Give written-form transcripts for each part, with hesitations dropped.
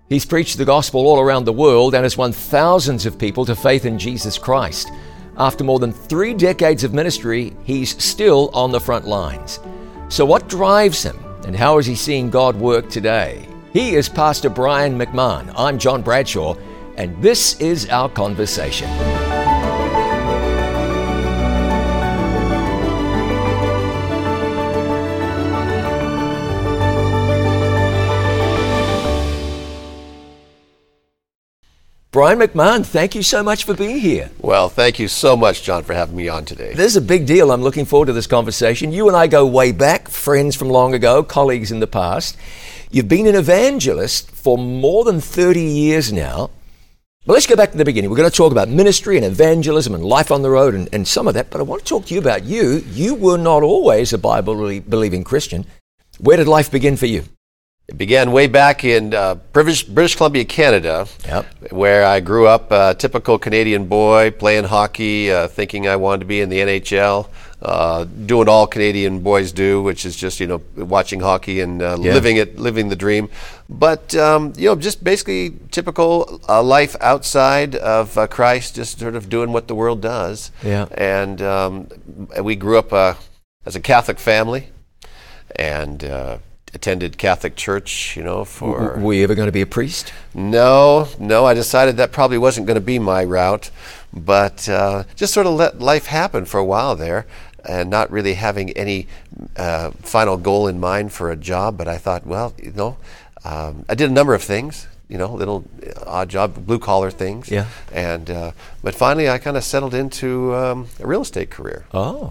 He's preached the gospel all around the world and has won thousands of people to faith in Jesus Christ. After more than 3 decades of ministry, he's still on the front lines. So what drives him, and how is he seeing God work today? He is Pastor Brian McMahon. I'm John Bradshaw, and this is our conversation. Brian McMahon, thank you so much for being here. Well, thank you so much, John, for having me on today. This is a big deal. I'm looking forward to this conversation. You and I go way back, friends from long ago, colleagues in the past. You've been an evangelist for more than 30 years now. But let's go back to the beginning. We're going to talk about ministry and evangelism and life on the road and some of that. But I want to talk to you about you. You were not always a Bible-believing Christian. Where did life begin for you? It began way back in British Columbia, Canada, where I grew up, a typical Canadian boy, playing hockey, thinking I wanted to be in the NHL, doing all Canadian boys do, which is just, watching hockey and living the dream. But, just basically typical life outside of Christ, just sort of doing what the world does. Yeah. And we grew up as a Catholic family, and attended Catholic church, for... Were you ever going to be a priest? No, I decided that probably wasn't going to be my route, but just sort of let life happen for a while there, and not really having any final goal in mind for a job. But I thought, I did a number of things, little odd job, blue collar things. Yeah. And but finally, I kind of settled into a real estate career. Oh.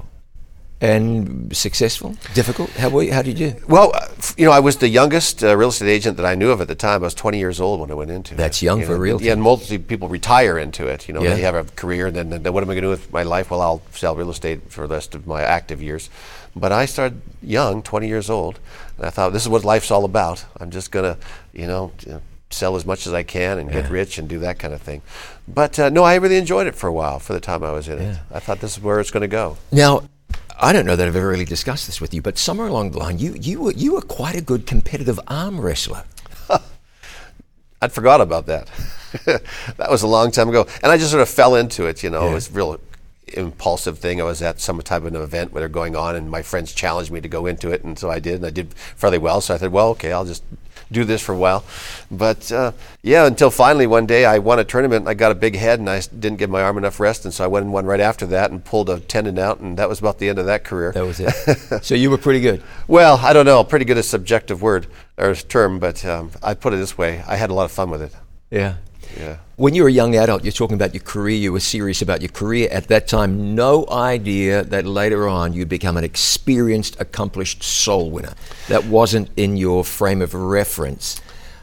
And successful? Difficult? How did you do? Well, I was the youngest real estate agent that I knew of at the time. I was 20 years old when I went into it. That's young for realty. Yeah, and most people retire into it. They have a career, and then what am I going to do with my life? Well, I'll sell real estate for the rest of my active years. But I started young, 20 years old, and I thought, this is what life's all about. I'm just going to, sell as much as I can and get rich and do that kind of thing. But no, I really enjoyed it for a while, for the time I was in it. I thought this is where it's going to go. Now, I don't know that I've ever really discussed this with you, but somewhere along the line, you were quite a good competitive arm wrestler. I'd forgot about that. That was a long time ago. And I just sort of fell into it, It was a real impulsive thing. I was at some type of an event where they're going on, and my friends challenged me to go into it, and so I did, and I did fairly well. So I said, well, okay, I'll just do this for a while. But until finally one day I won a tournament, and I got a big head, and I didn't give my arm enough rest, and so I went and won right after that and pulled a tendon out, and that was about the end of that career. That was it. So you were pretty good. Well, I don't know. Pretty good is a subjective word or term, but I put it this way. I had a lot of fun with it. Yeah. Yeah. When you were a young adult, you're talking about your career, you were serious about your career. At that time, no idea that later on you'd become an experienced, accomplished soul winner. That wasn't in your frame of reference.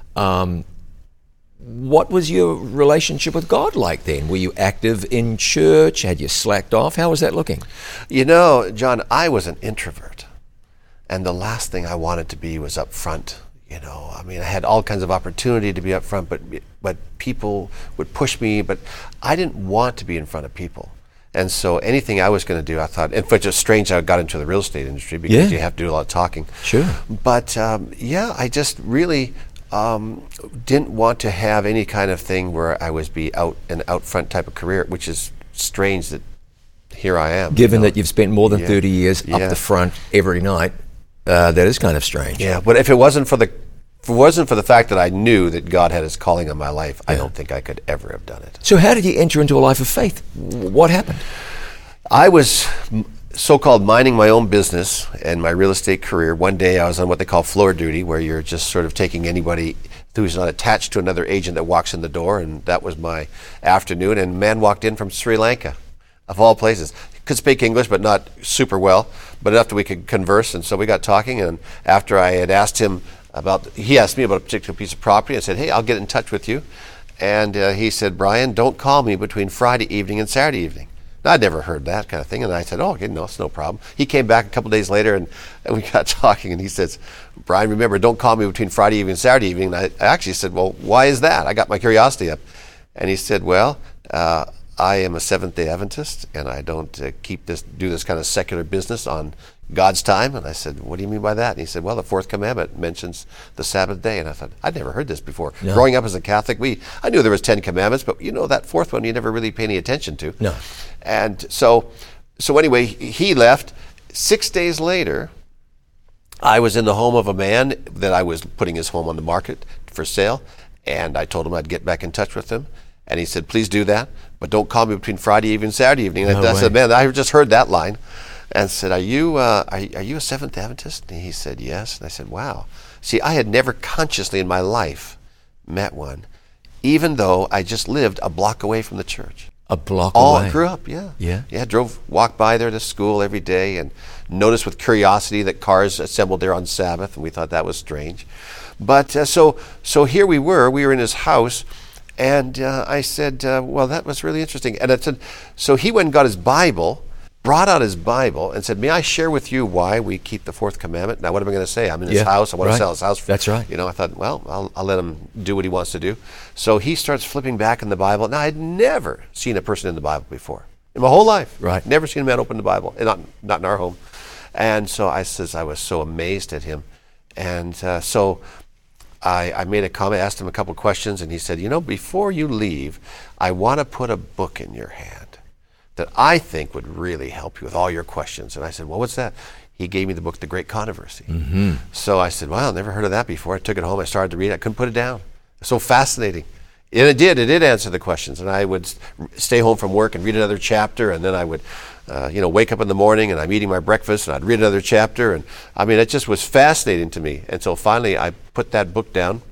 What was your relationship with God like then? Were you active in church? Had you slacked off? How was that looking? John, I was an introvert. And the last thing I wanted to be was up front. I had all kinds of opportunity to be up front, but people would push me, but I didn't want to be in front of people. And so anything I was going to do, I thought, and it's just strange I got into the real estate industry because you have to do a lot of talking. Sure. But I just really didn't want to have any kind of thing where I was out front type of career, which is strange that here I am. Given that you've spent more than 30 years up the front every night, that is kind of strange. Yeah, but if it wasn't for the fact that I knew that God had His calling on my life, I don't think I could ever have done it. So how did you enter into a life of faith? What happened? I was so-called minding my own business and my real estate career. One day I was on what they call floor duty, where you're just sort of taking anybody who's not attached to another agent that walks in the door, and that was my afternoon, and a man walked in from Sri Lanka, of all places. Could speak English, but not super well, but enough that we could converse. And so we got talking, and after I had asked him he asked me about a particular piece of property. I said, hey, I'll get in touch with you. And he said, Brian, don't call me between Friday evening and Saturday evening. Now, I'd never heard that kind of thing. And I said, oh, okay, no, it's no problem. He came back a couple days later, and we got talking, and he says, Brian, remember, don't call me between Friday evening and Saturday evening. And I actually said, well, why is that? I got my curiosity up. And he said, well, I am a Seventh-day Adventist, and I don't do this kind of secular business on God's time. And I said, what do you mean by that? And he said, well, the fourth commandment mentions the Sabbath day. And I thought, I'd never heard this before. No. Growing up as a Catholic, I knew there was 10 commandments, but that fourth one you never really pay any attention to. No. And so anyway, he left. 6 days later, I was in the home of a man that I was putting his home on the market for sale, and I told him I'd get back in touch with him. And he said, please do that, but don't call me between Friday evening and Saturday evening. And I said, man, I just heard that line. And said, are you a Seventh Adventist? And he said, yes. And I said, wow. See, I had never consciously in my life met one, even though I just lived a block away from the church. A block away? Grew up, yeah. Yeah? Yeah, walked by there to school every day and noticed with curiosity that cars assembled there on Sabbath, and we thought that was strange. But so here we were in his house, and I said, well, that was really interesting. And I said, so he went and got his Bible, brought out his Bible, and said, may I share with you why we keep the fourth commandment? Now, what am I going to say? I'm in his house. I want to sell his house. That's right. I thought, well, I'll let him do what he wants to do. So he starts flipping back in the Bible. Now, I'd never seen a person in the Bible before in my whole life. Right. Never seen a man open the Bible, and not in our home. And so I was so amazed at him. And so I made a comment, asked him a couple of questions, and he said, before you leave, I want to put a book in your hand that I think would really help you with all your questions. And I said, well, what's that? He gave me the book, The Great Controversy. Mm-hmm. So I said, well, I've never heard of that before. I took it home, I started to read it, I couldn't put it down. It's so fascinating. And it did answer the questions. And I would stay home from work and read another chapter, and then I would wake up in the morning and I'm eating my breakfast and I'd read another chapter. And it just was fascinating to me. And so finally I put that book down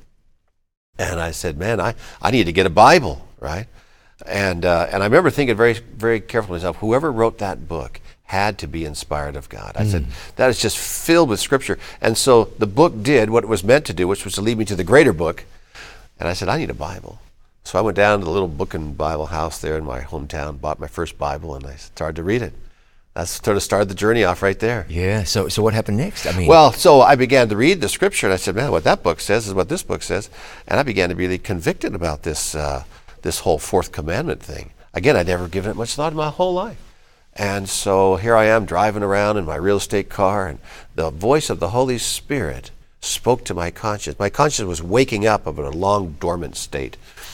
and I said, man, I need to get a Bible, right? And I remember thinking very, very carefully to myself, whoever wrote that book had to be inspired of God. I said, that is just filled with Scripture. And so the book did what it was meant to do, which was to lead me to the greater book. And I said, I need a Bible. So I went down to the little book and Bible house there in my hometown, bought my first Bible, and I started to read it. That sort of started the journey off right there. Yeah, so what happened next? Well, so I began to read the Scripture, and I said, man, what that book says is what this book says. And I began to be really convicted about this whole fourth commandment thing. Again, I'd never given it much thought in my whole life. And so here I am driving around in my real estate car, and the voice of the Holy Spirit spoke to my conscience. My conscience was waking up of a long dormant state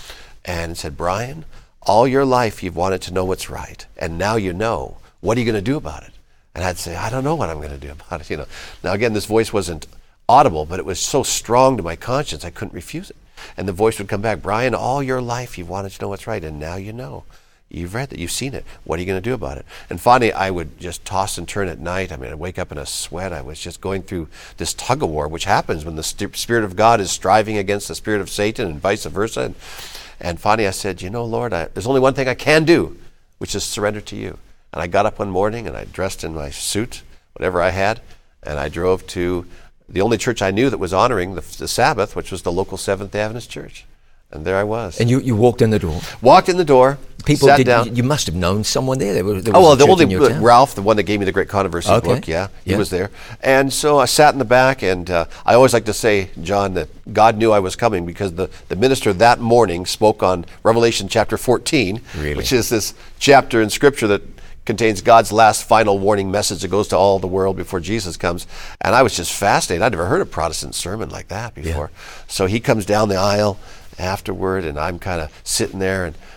and said, Brian, all your life you've wanted to know what's right, and now you know. What are you going to do about it? And I'd say, I don't know what I'm going to do about it. Now again, this voice wasn't audible, but it was so strong to my conscience I couldn't refuse it. And the voice would come back, Brian, all your life you've wanted to know what's right, and now you know. You've read that, you've seen it. What are you going to do about it? And finally, I would just toss and turn at night. I'd wake up in a sweat. I was just going through this tug of war, which happens when the Spirit of God is striving against the Spirit of Satan and vice versa. And finally I said, Lord, there's only one thing I can do, which is surrender to you. And I got up one morning and I dressed in my suit, whatever I had, and I drove to the only church I knew that was honoring the Sabbath, which was the local Seventh-day Adventist church. And there I was. And you walked in the door? Walked in the door, sat down. You must have known someone there. There was the only Ralph, the one that gave me the Great Controversy book, he was there. And so I sat in the back, and I always like to say, John, that God knew I was coming because the minister that morning spoke on Revelation chapter 14, which is this chapter in Scripture that contains God's last final warning message that goes to all the world before Jesus comes. And I was just fascinated. I'd never heard a Protestant sermon like that before. Yeah. So he comes down the aisle afterward, and I'm kind of sitting there and,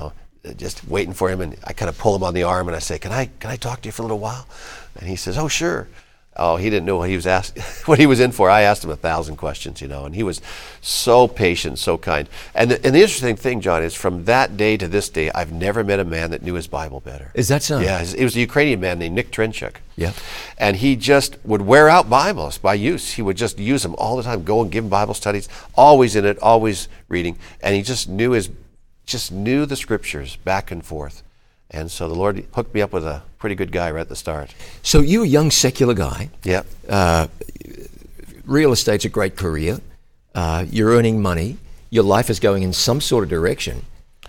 just waiting for him, and I kind of pull him on the arm and I say, can I talk to you for a little while? And he says, oh, sure. Oh, he didn't know what he was what he was in for. I asked him 1,000 questions, and he was so patient, so kind. And the interesting thing, John, is from that day to this day, I've never met a man that knew his Bible better. Is that so? Yeah, it was a Ukrainian man named Nick Trenchuk. Yeah. And he just would wear out Bibles by use. He would just use them all the time, go and give Bible studies, always in it, always reading. And he just knew the Scriptures back and forth. And so the Lord hooked me up with a pretty good guy right at the start. So you're a young secular guy. Yeah. Real estate's a great career. You're earning money. Your life is going in some sort of direction.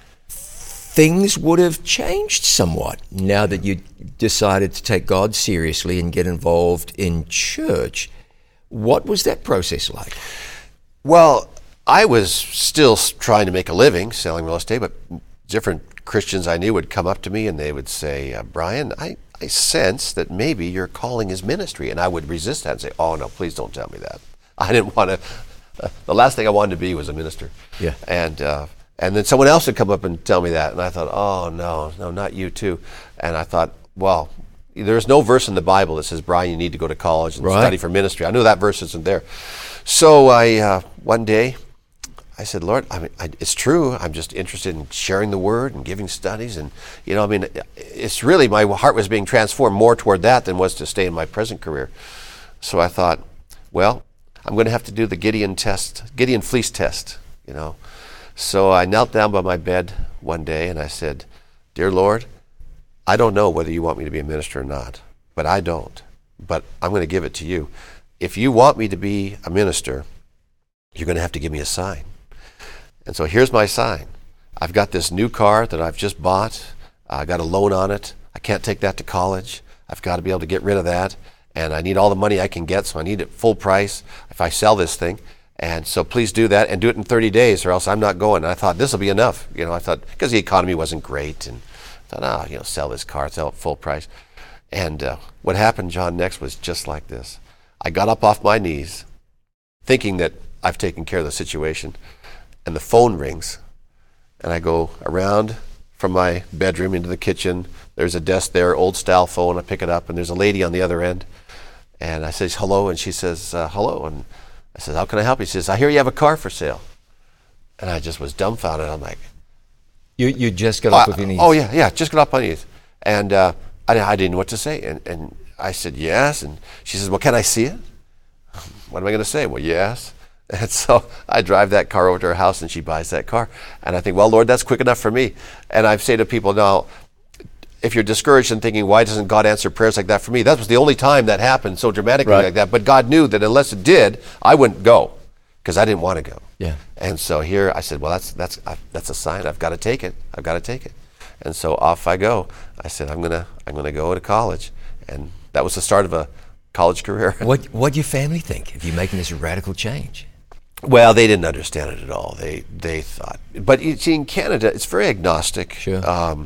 Things would have changed somewhat now that you decided to take God seriously and get involved in church. What was that process like? Well, I was still trying to make a living selling real estate, but different Christians I knew would come up to me and they would say, Brian, I sense that maybe your calling is ministry. And I would resist that and say, oh, no, please don't tell me that. I didn't want to, the last thing I wanted to be was a minister. Yeah. And then someone else would come up and tell me that. And I thought, oh, no, not you too. And I thought, well, there's no verse in the Bible that says, Brian, you need to go to college and study for ministry. I knew that verse isn't there. So one day, I said, Lord, it's true. I'm just interested in sharing the word and giving studies. And, it's really, my heart was being transformed more toward that than was to stay in my present career. So I thought, well, I'm going to have to do the Gideon fleece test, So I knelt down by my bed one day and I said, Dear Lord, I don't know whether you want me to be a minister or not, but I don't. But I'm going to give it to you. If you want me to be a minister, you're going to have to give me a sign. And so here's my sign. I've got this new car that I've just bought. I got a loan on it. I can't take that to college. I've got to be able to get rid of that. And I need all the money I can get, so I need it full price if I sell this thing. And so please do that and do it in 30 days or else I'm not going. And I thought this will be enough. I thought, because the economy wasn't great. And I thought, sell this car, sell it full price. And what happened, John, next was just like this. I got up off my knees thinking that I've taken care of the situation. And the phone rings. And I go around from my bedroom into the kitchen. There's a desk there, old style phone. I pick it up and there's a lady on the other end. And I say, hello. And she says, hello. And I said, how can I help you? She says, I hear you have a car for sale. And I just was dumbfounded. I'm like, You just got up with your knees? Oh, yeah, just got up on my knees. And I didn't know what to say. And I said, yes. And she says, well, can I see it? What am I going to say? Well, yes. And so I drive that car over to her house and she buys that car. And I think, well, Lord, that's quick enough for me. And I say to people now, if you're discouraged and thinking, why doesn't God answer prayers like that for me? That was the only time that happened so dramatically like that. But God knew that unless it did, I wouldn't go because I didn't want to go. Yeah. And so here I said, well, that's a sign. I've got to take it. And so off I go. I said, I'm gonna go to college. And that was the start of a college career. What do your family think of you making this radical change? Well, they didn't understand it at all. They thought, but you see, in Canada, it's very agnostic. Sure.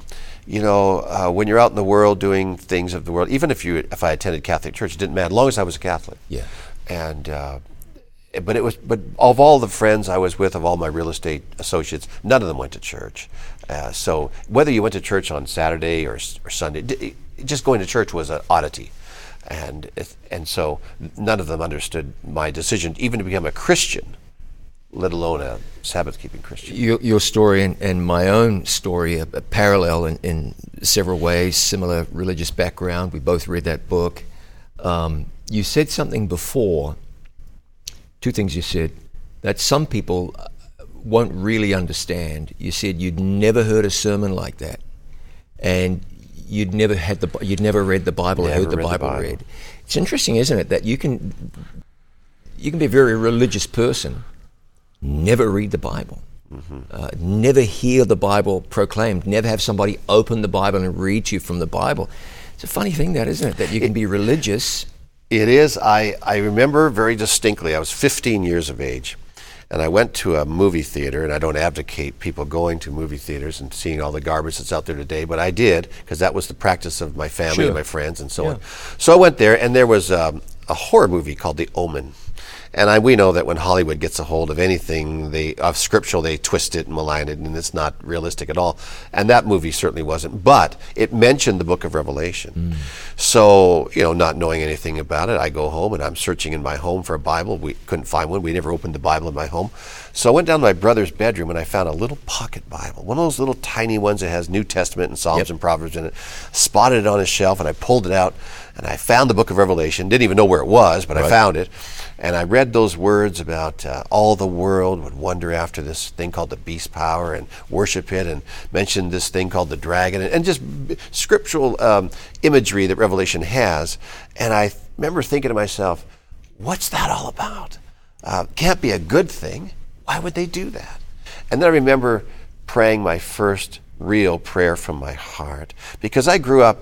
When you're out in the world doing things of the world, even if I attended Catholic church, it didn't matter, as long as I was a Catholic. Yeah. And but of all the friends I was with, of all my real estate associates, none of them went to church. So whether you went to church on Saturday or Sunday, just going to church was an oddity. And so none of them understood my decision even to become a Christian, let alone a Sabbath-keeping Christian. Your story and my own story are parallel in several ways, similar religious background. We both read that book. You said something before, two things you said, that some people won't really understand. You said you'd never heard a sermon like that, and you'd never read the Bible or heard the Bible read. It's interesting, isn't it, that you can be a very religious person, never read the Bible, never hear the Bible proclaimed, never have somebody open the Bible and read to you from the Bible. It's a funny thing, that, isn't it, that you can be religious. It is. I remember very distinctly, I was 15 years of age, and I went to a movie theater, and I don't advocate people going to movie theaters and seeing all the garbage that's out there today, but I did, because that was the practice of my family and my friends and so on. So I went there, and there was a horror movie called The Omen. And we know that when Hollywood gets a hold of anything of scriptural, they twist it and malign it, and it's not realistic at all. And that movie certainly wasn't. But it mentioned the book of Revelation. So, not knowing anything about it, I go home and I'm searching in my home for a Bible. We couldn't find one. We never opened the Bible in my home. So I went down to my brother's bedroom and I found a little pocket Bible, one of those little tiny ones that has New Testament and Psalms and Proverbs in it. Spotted it on his shelf and I pulled it out and I found the book of Revelation. Didn't even know where it was, but I found it. And I read those words about all the world would wonder after this thing called the beast power and worship it, and mentioned this thing called the dragon, and just scriptural imagery that Revelation has. And I remember thinking to myself, what's that all about? Can't be a good thing. Why would they do that? And then I remember praying my first real prayer from my heart, because I grew up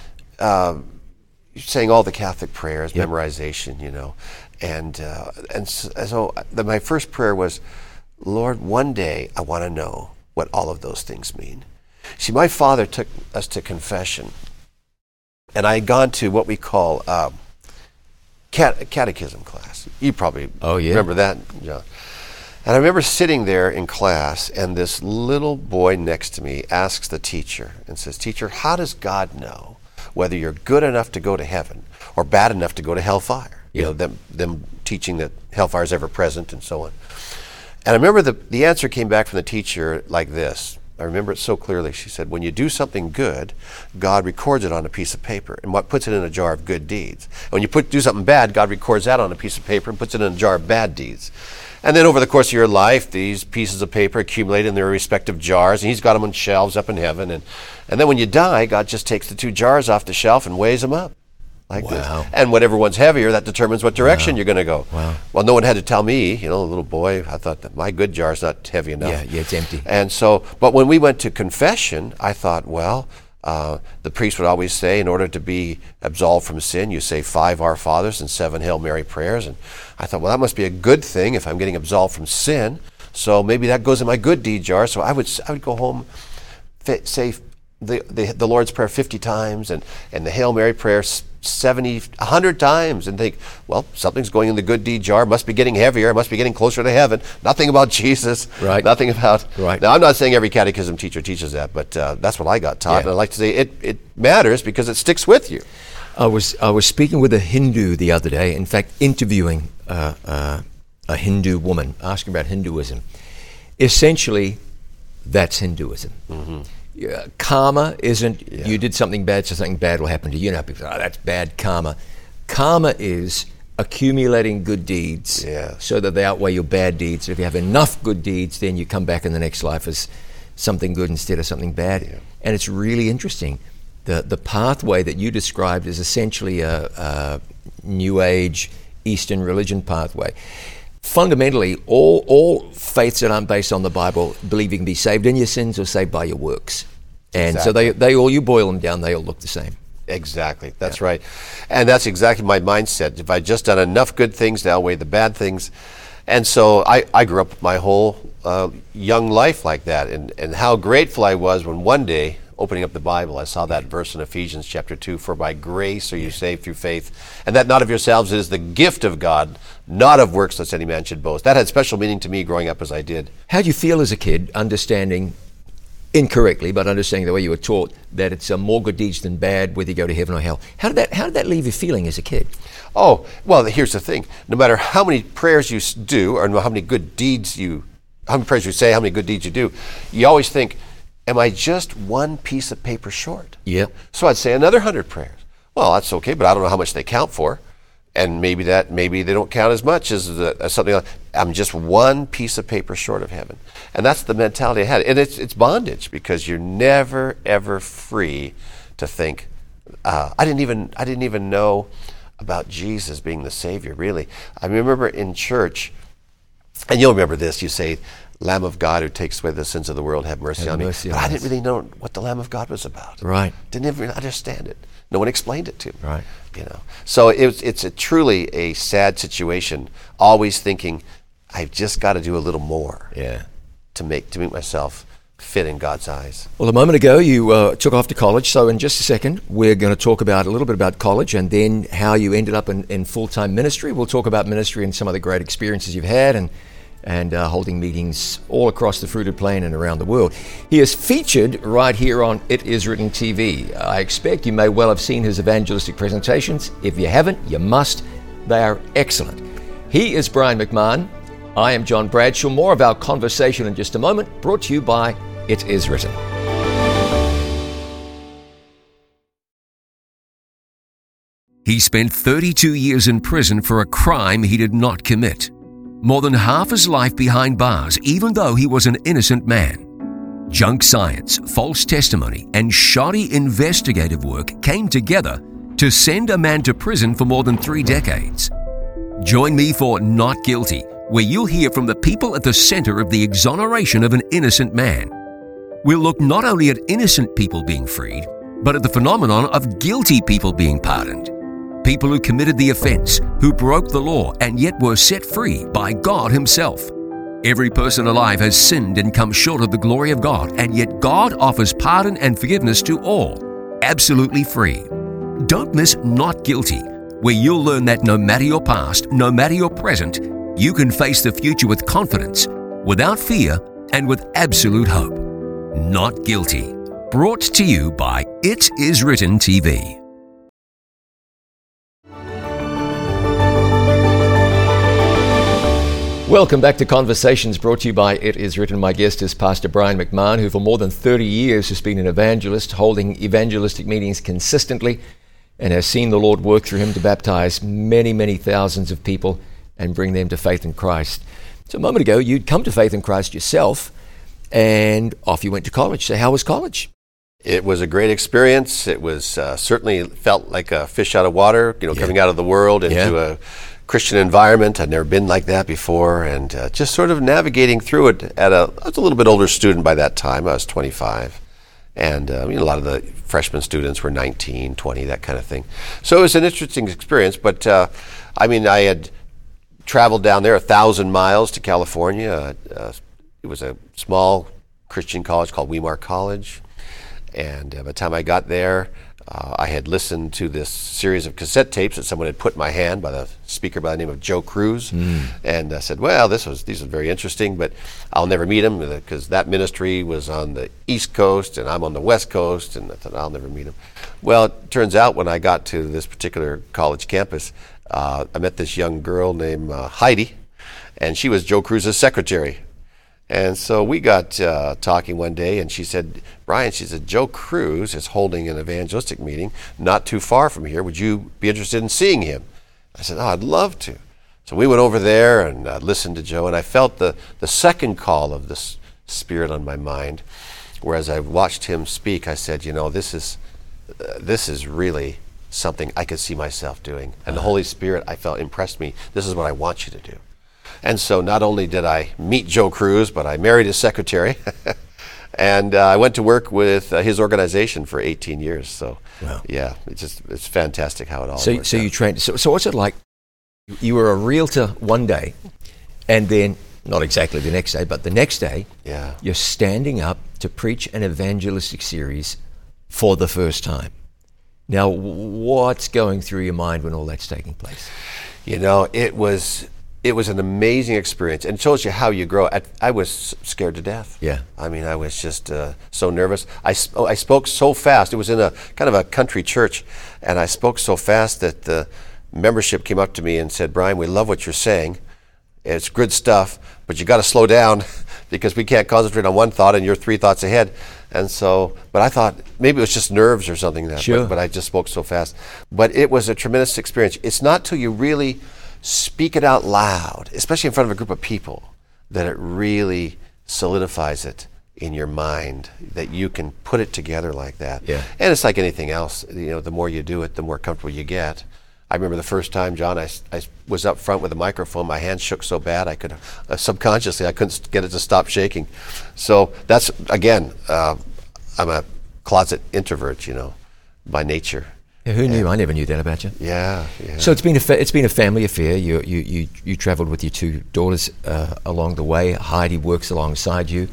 saying all the Catholic prayers, memorization, And so my first prayer was, Lord, one day I want to know what all of those things mean. See, my father took us to confession, and I had gone to what we call catechism class. You probably remember that, John. And I remember sitting there in class, and this little boy next to me asks the teacher and says, "Teacher, how does God know whether you're good enough to go to heaven or bad enough to go to hellfire?" You know, them teaching that hellfire is ever present and so on. And I remember the answer came back from the teacher like this. I remember it so clearly. She said, "When you do something good, God records it on a piece of paper and puts it in a jar of good deeds. And when you do something bad, God records that on a piece of paper and puts it in a jar of bad deeds. And then over the course of your life, these pieces of paper accumulate in their respective jars, and he's got them on shelves up in heaven. And then when you die, God just takes the two jars off the shelf and weighs them up like this. And whatever one's heavier, that determines what direction you're going to go. Well, no one had to tell me, a little boy. I thought that my good jar's not heavy enough. Yeah, it's empty. And so, but when we went to confession, I thought, well, the priest would always say, in order to be absolved from sin, you say 5 Our Fathers and 7 Hail Mary prayers. And I thought, well, that must be a good thing if I'm getting absolved from sin. So maybe that goes in my good deed jar. So I would go home, say the Lord's Prayer 50 times and the Hail Mary prayer 100 times, and think, well, something's going in the good deed jar. Must be getting heavier. Must be getting closer to heaven. Nothing about Jesus. Right. Nothing about. Right. Now, I'm not saying every catechism teacher teaches that, but that's what I got taught. And I like to say it matters because it sticks with you. I was speaking with a Hindu the other day. In fact, interviewing a Hindu woman, asking about Hinduism. Essentially, that's Hinduism. Mm-hmm. Karma isn't you did something bad, so something bad will happen to you. People say, that's bad karma. Karma is accumulating good deeds so that they outweigh your bad deeds. If you have enough good deeds, then you come back in the next life as something good instead of something bad. And it's really interesting. The pathway that you described is essentially a New Age Eastern religion pathway. Fundamentally, all faiths that aren't based on the Bible believe you can be saved in your sins or saved by your works. And so they all, you boil them down, they all look the same. Exactly. That's right. And that's exactly my mindset. If I'd just done enough good things to outweigh the bad things. And so I grew up my whole young life like that. And how grateful I was when one day, opening up the Bible, I saw that verse in Ephesians chapter 2, "For by grace are you saved through faith, and that not of yourselves, it is the gift of God, not of works, lest any man should boast." That had special meaning to me growing up as I did. How do you feel as a kid, understanding incorrectly, but understanding the way you were taught that it's more good deeds than bad, whether you go to heaven or hell? How did that leave you feeling as a kid? Oh, well, here's the thing. No matter how many prayers you do, or how many good deeds how many prayers you say, how many good deeds you do, you always think, am I just one piece of paper short? Yep. So I'd say another 100 prayers. Well, that's okay, but I don't know how much they count for. And maybe they don't count as much as something like, I'm just one piece of paper short of heaven. And that's the mentality I had. And it's bondage, because you're never, ever free to think, I didn't even know about Jesus being the Savior, really. I remember in church, and you'll remember this, you say, "Lamb of God who takes away the sins of the world, have mercy on me." But I didn't really know what the Lamb of God was about. Right. Didn't even understand it. No one explained it to me. Right. So it's truly a sad situation, always thinking, I've just got to do a little more to make myself fit in God's eyes. Well, a moment ago you took off to college, so in just a second we're going to talk about a little bit about college and then how you ended up in full-time ministry. We'll talk about ministry and some of the great experiences you've had and holding meetings all across the Fruited Plain and around the world. He is featured right here on It Is Written TV. I expect you may well have seen his evangelistic presentations. If you haven't, you must. They are excellent. He is Brian McMahon. I am John Bradshaw. More of our conversation in just a moment, brought to you by It Is Written. He spent 32 years in prison for a crime he did not commit. More than half his life behind bars, even though he was an innocent man. Junk science, false testimony, and shoddy investigative work came together to send a man to prison for more than 3 decades. Join me for Not Guilty, where you'll hear from the people at the center of the exoneration of an innocent man. We'll look not only at innocent people being freed, but at the phenomenon of guilty people being pardoned. People who committed the offense, who broke the law, and yet were set free by God Himself. Every person alive has sinned and come short of the glory of God, and yet God offers pardon and forgiveness to all, absolutely free. Don't miss Not Guilty, where you'll learn that no matter your past, no matter your present, you can face the future with confidence, without fear, and with absolute hope. Not Guilty. Brought to you by It Is Written TV. Welcome back to Conversations, brought to you by It Is Written. My guest is Pastor Brian McMahon, who for more than 30 years has been an evangelist, holding evangelistic meetings consistently, and has seen the Lord work through him to baptize many, many thousands of people and bring them to faith in Christ. So a moment ago, you'd come to faith in Christ yourself, and off you went to college. So how was college? It was a great experience. It was certainly felt like a fish out of water, coming out of the world into a Christian environment. I'd never been like that before, and just sort of navigating through it. I was a little bit older student by that time. I was 25, and a lot of the freshman students were 19, 20, that kind of thing. So it was an interesting experience, but I had traveled down there 1,000 miles to California. It was a small Christian college called Weimar College, and by the time I got there, I had listened to this series of cassette tapes that someone had put in my hand by the speaker by the name of Joe Cruz, and I said, well, these are very interesting, but I'll never meet him because that ministry was on the East Coast and I'm on the West Coast, and I thought, I'll never meet him. Well, it turns out when I got to this particular college campus, I met this young girl named Heidi, and she was Joe Cruz's secretary. And so we got talking one day, and she said, Brian, she said, Joe Cruz is holding an evangelistic meeting not too far from here. Would you be interested in seeing him? I said, I'd love to. So we went over there and listened to Joe, and I felt the second call of the Spirit on my mind, where as I watched him speak, I said, this is really something I could see myself doing. And the Holy Spirit, I felt, impressed me. This is what I want you to do. And so not only did I meet Joe Cruz, but I married his secretary. And I went to work with his organization for 18 years. So, yeah, it's fantastic how it all worked So you trained. So what's it like? You were a realtor one day, and then, not exactly the next day, but the next day, you're standing up to preach an evangelistic series for the first time. Now, what's going through your mind when all that's taking place? It was an amazing experience, and it shows you how you grow. I was scared to death. Yeah. I was just so nervous. I spoke so fast. It was in a kind of a country church, and I spoke so fast that the membership came up to me and said, Brian, we love what you're saying. It's good stuff, but you got to slow down because we can't concentrate on one thought and you're 3 thoughts ahead. And so, but I thought maybe it was just nerves or something but I just spoke so fast. But it was a tremendous experience. It's not till you really speak it out loud, especially in front of a group of people, that it really solidifies it in your mind, that you can put it together like that. Yeah. And it's like anything else, the more you do it, the more comfortable you get. I remember the first time, John, I was up front with a microphone. My hands shook so bad I could subconsciously I couldn't get it to stop shaking. So that's, again, I'm a closet introvert, by nature. Yeah, who knew? I never knew that about you. Yeah. So it's been a family affair. You travelled with your 2 daughters along the way. Heidi works alongside you.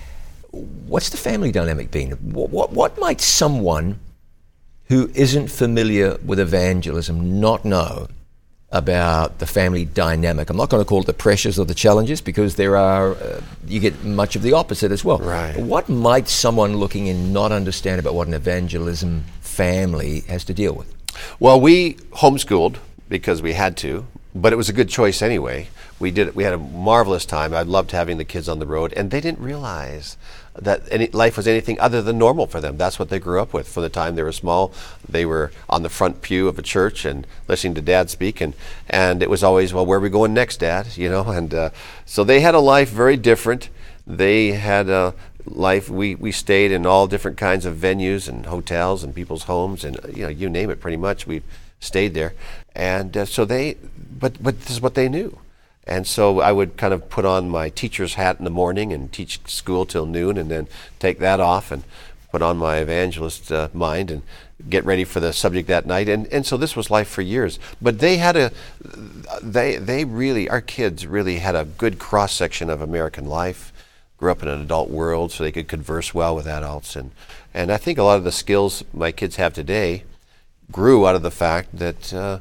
What's the family dynamic been? What might someone who isn't familiar with evangelism not know about the family dynamic? I'm not going to call it the pressures or the challenges, because there are you get much of the opposite as well. Right. What might someone looking in not understand about what an evangelism family has to deal with? Well, we homeschooled because we had to, but it was a good choice anyway. We had a marvelous time. I loved having the kids on the road, and they didn't realize that life was anything other than normal for them. That's what they grew up with. From the time they were small, they were on the front pew of a church and listening to Dad speak, and it was always, well, where are we going next, Dad? And so they had a life very different. They had a life. We stayed in all different kinds of venues and hotels and people's homes, and you name it, pretty much we stayed there. And so but this is what they knew. And so I would kind of put on my teacher's hat in the morning and teach school till noon, and then take that off and put on my evangelist mind and get ready for the subject that night. And so this was life for years. But they had they really, our kids really had a good cross-section of American life, grew up in an adult world so they could converse well with adults. And I think a lot of the skills my kids have today grew out of the fact that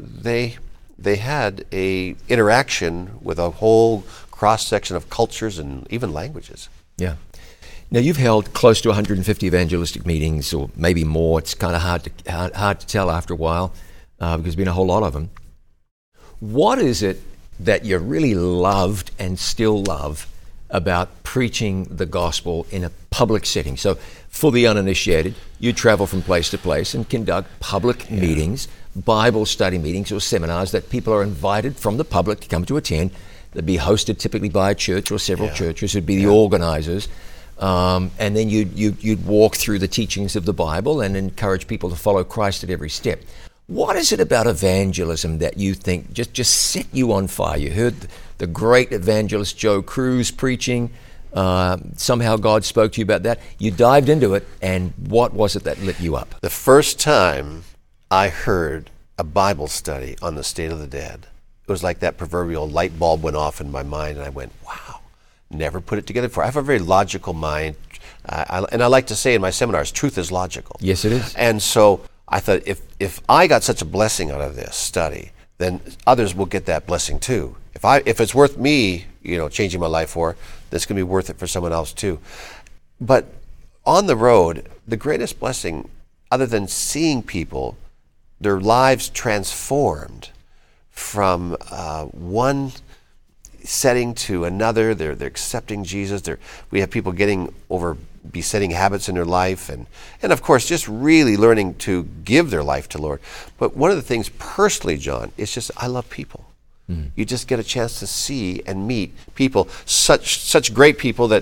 they had a interaction with a whole cross-section of cultures and even languages. Yeah. Now, you've held close to 150 evangelistic meetings, or maybe more. It's kind of hard to tell after a while because there's been a whole lot of them. What is it that you really loved and still love about preaching the gospel in a public setting? So, for the uninitiated, you travel from place to place and conduct public meetings, Bible study meetings or seminars that people are invited from the public to come to attend. They'd be hosted typically by a church or several churches who'd be the organizers. And then you'd walk through the teachings of the Bible and encourage people to follow Christ at every step. What is it about evangelism that you think just set you on fire? You heard the great evangelist Joe Cruz preaching. Somehow God spoke to you about that. You dived into it, and what was it that lit you up? The first time I heard a Bible study on the state of the dead, it was like that proverbial light bulb went off in my mind, and I went, wow. Never put it together before. I have a very logical mind, and I like to say in my seminars, truth is logical. Yes, it is. And so I thought, if I got such a blessing out of this study, then others will get that blessing too. If it's worth me, changing my life for, this can be worth it for someone else too. But on the road, the greatest blessing, other than seeing people, their lives transformed from one setting to another. They're accepting Jesus. We have people getting over besetting habits in their life, and of course just really learning to give their life to Lord. But one of the things personally, John, is just I love people. You just get a chance to see and meet people, such great people that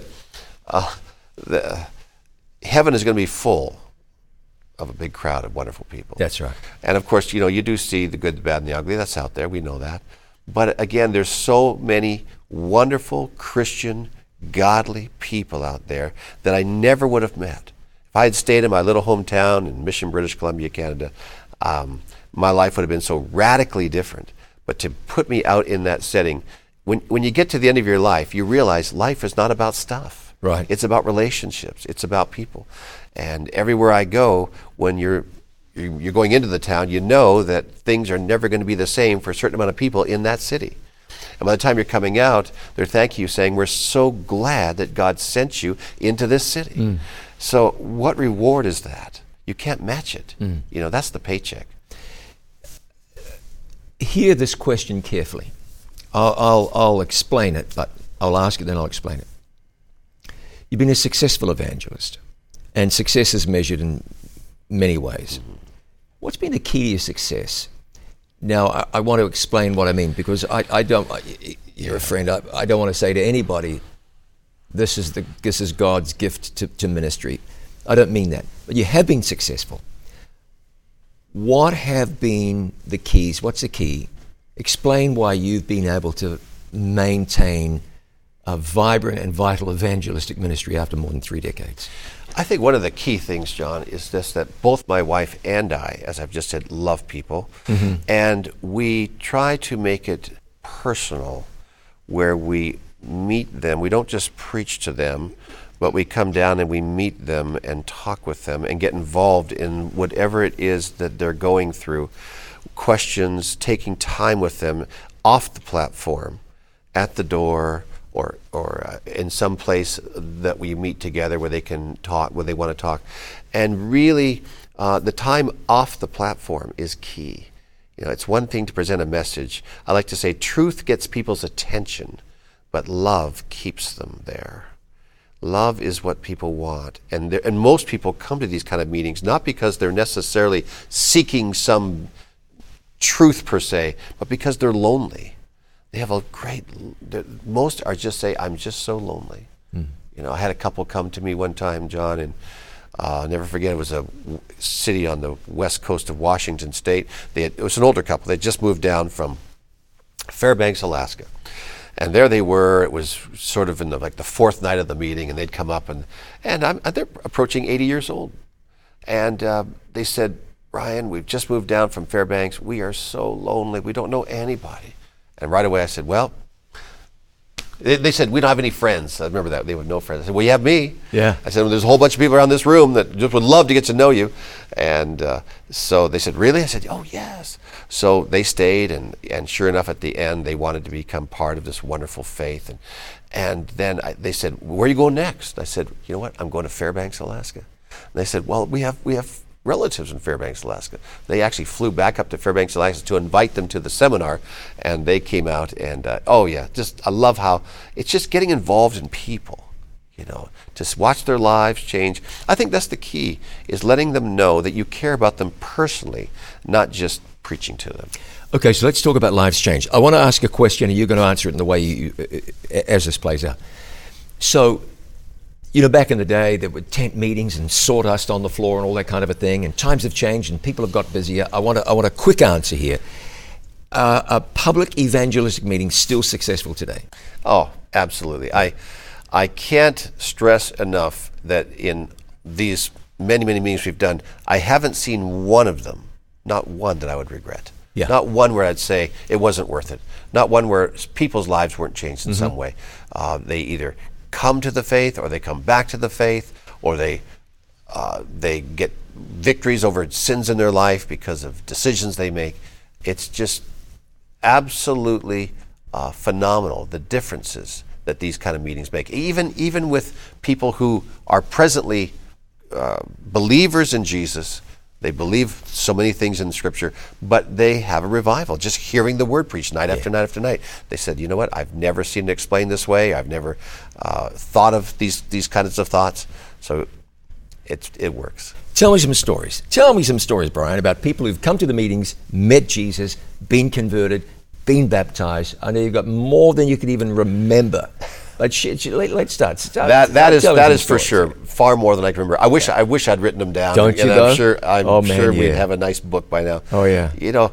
the heaven is going to be full of a big crowd of wonderful people. That's right. And of course, you do see the good, the bad, and the ugly. That's out there. We know that. But again, there's so many wonderful Christian, godly people out there that I never would have met. If I had stayed in my little hometown in Mission, British Columbia, Canada, my life would have been so radically different. But to put me out in that setting, when you get to the end of your life, you realize life is not about stuff. Right. It's about relationships. It's about people. And everywhere I go, when you're going into the town, you know that things are never going to be the same for a certain amount of people in that city. And by the time you're coming out, they're thanking you, saying, we're so glad that God sent you into this city. So what reward is that? You can't match it. That's the paycheck. Hear this question carefully. I'll explain it, but I'll ask it, then I'll explain it. You've been a successful evangelist, and success is measured in many ways. What's been the key to your success? Now, I want to explain what I mean, because I don't. You're a friend. I don't want to say to anybody, this is God's gift to ministry. I don't mean that. But you have been successful. What have been the keys? What's the key? Explain why you've been able to maintain a vibrant and vital evangelistic ministry after more than 3 decades. I think one of the key things, John, is this, that both my wife and I, as I've just said, love people. And we try to make it personal, where we meet them. We don't just preach to them, but we come down and we meet them and talk with them and get involved in whatever it is that they're going through. Questions, taking time with them off the platform, at the door, or in some place that we meet together where they can talk, where they want to talk. And really, the time off the platform is key. It's one thing to present a message. I like to say truth gets people's attention, but love keeps them there. Love is what people want. And most people come to these kind of meetings not because they're necessarily seeking some truth per se, but because they're lonely. They have most are just say, I'm just so lonely. I had a couple come to me one time, John, and I'll never forget, it was a city on the west coast of Washington State. It was an older couple. They just moved down from Fairbanks, Alaska. And there they were. It was sort of in the fourth night of the meeting, and they'd come up, and they're approaching 80 years old. And they said, Ryan, we've just moved down from Fairbanks. We are so lonely. We don't know anybody. And right away I said, well, they said, we don't have any friends. I remember that. They would no friends. I said, well, you have me. Yeah. I said, well, there's a whole bunch of people around this room that just would love to get to know you. And so they said, really? I said, oh, yes. So they stayed, and sure enough, at the end, they wanted to become part of this wonderful faith. And then they said, where are you going next? I said, you know what? I'm going to Fairbanks, Alaska. And they said, well, we have relatives in Fairbanks, Alaska. They actually flew back up to Fairbanks, Alaska to invite them to the seminar, and they came out, and I love how it's just getting involved in people, just watch their lives change. I think that's the key, is letting them know that you care about them personally, not just preaching to them. Okay, so let's talk about lives change. I want to ask a question, and you're going to answer it in the way as this plays out. So, back in the day, there were tent meetings and sawdust on the floor and all that kind of a thing, and times have changed and people have got busier. I want a quick answer here. Are public evangelistic meetings still successful today? Oh, absolutely. I can't stress enough that in these many, many meetings we've done, I haven't seen one of them, not one that I would regret. Yeah. Not one where I'd say it wasn't worth it. Not one where people's lives weren't changed in some way. They either come to the faith, or they come back to the faith, or they get victories over sins in their life because of decisions they make. It's just absolutely phenomenal, the differences that these kind of meetings make. Even with people who are presently believers in Jesus, they believe so many things in Scripture, but they have a revival just hearing the Word preached night after night after night. They said, you know what, I've never seen it explained this way. I've never thought of these kinds of thoughts. So it works. Tell me some stories. Tell me some stories, Brian, about people who've come to the meetings, met Jesus, been converted, been baptized. I know you've got more than you could even remember. Let's start. That is for sure far more than I can remember. I wish I'd written them down. Don't you though? I'm sure we'd have a nice book by now. Oh yeah.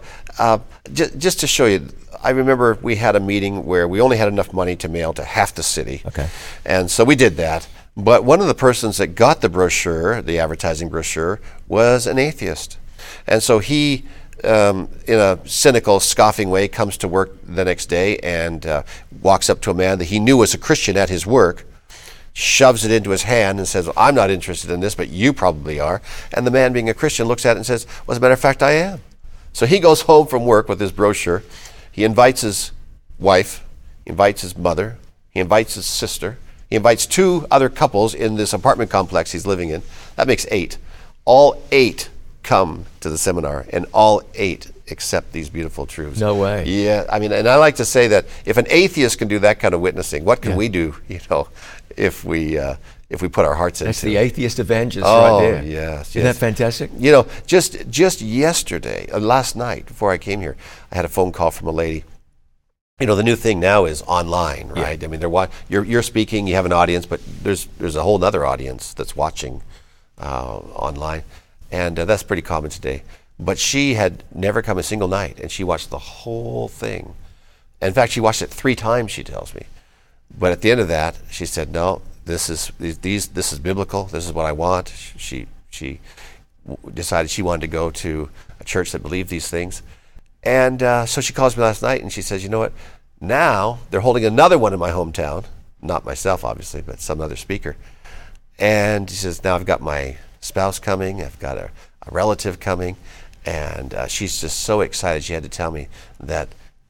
Just to show you, I remember we had a meeting where we only had enough money to mail to half the city. Okay. And so we did that. But one of the persons that got the brochure, the advertising brochure, was an atheist, and so he, in a cynical, scoffing way, comes to work the next day and walks up to a man that he knew was a Christian at his work, shoves it into his hand and says, well, I'm not interested in this, but you probably are. And the man, being a Christian, looks at it and says, well, as a matter of fact, I am. So he goes home from work with his brochure. He invites his wife, he invites his mother, he invites his sister, he invites 2 other couples in this apartment complex he's living in. That makes 8. All 8 come to the seminar, and all 8 accept these beautiful truths. No way. Yeah, I mean, and I like to say that if an atheist can do that kind of witnessing, what can we do, if we put our hearts into it? That's the atheist evangelist right there. Yes. Isn't that fantastic? Just yesterday, last night, before I came here, I had a phone call from a lady. The new thing now is online, right? Yeah. I mean, you're speaking, you have an audience, but there's a whole other audience that's watching online. And that's pretty common today. But she had never come a single night, and she watched the whole thing. In fact, she watched it 3 times, she tells me. But at the end of that, she said, no, this is biblical. This is what I want. She decided she wanted to go to a church that believed these things. And so she calls me last night, and she says, you know what? Now they're holding another one in my hometown. Not myself, obviously, but some other speaker. And she says, now I've got my spouse coming, I've got a relative coming, and she's just so excited. She had to tell me that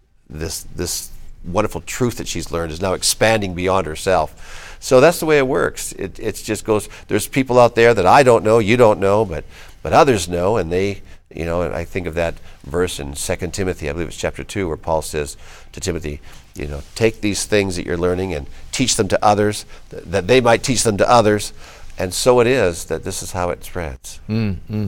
this wonderful truth that she's learned is now expanding beyond herself. So that's the way it works. It just goes, there's people out there that I don't know, you don't know, but others know, and they, and I think of that verse in 2 Timothy, I believe it's chapter 2, where Paul says to Timothy, take these things that you're learning and teach them to others, that they might teach them to others. And so it is that this is how it spreads. Mm-hmm.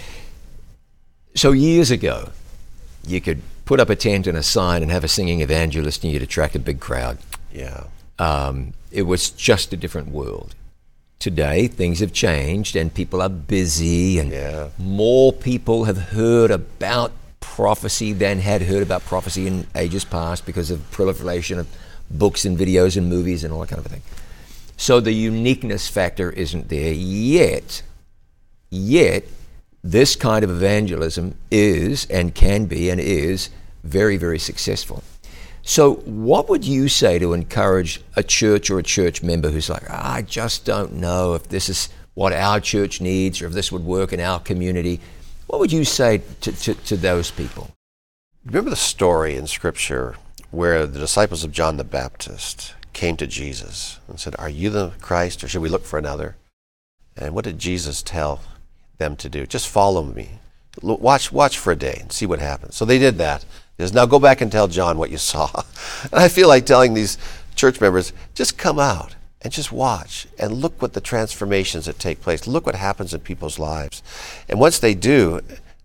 So years ago, you could put up a tent and a sign and have a singing evangelist, and you'd attract a big crowd. Yeah. It was just a different world. Today, things have changed, and people are busy, and more people have heard about prophecy than had heard about prophecy in ages past because of proliferation of books and videos and movies and all that kind of thing. So the uniqueness factor isn't there yet. Yet, this kind of evangelism is and can be and is very, very successful. So what would you say to encourage a church or a church member who's like, I just don't know if this is what our church needs or if this would work in our community? What would you say to those people? Remember the story in Scripture where the disciples of John the Baptist came to Jesus and said, are you the Christ, or should we look for another? And what did Jesus tell them to do? Just follow me. Watch for a day and see what happens. So they did that. He says, now go back and tell John what you saw. And I feel like telling these church members, just come out and just watch and look what the transformations that take place. Look what happens in people's lives. And once they do,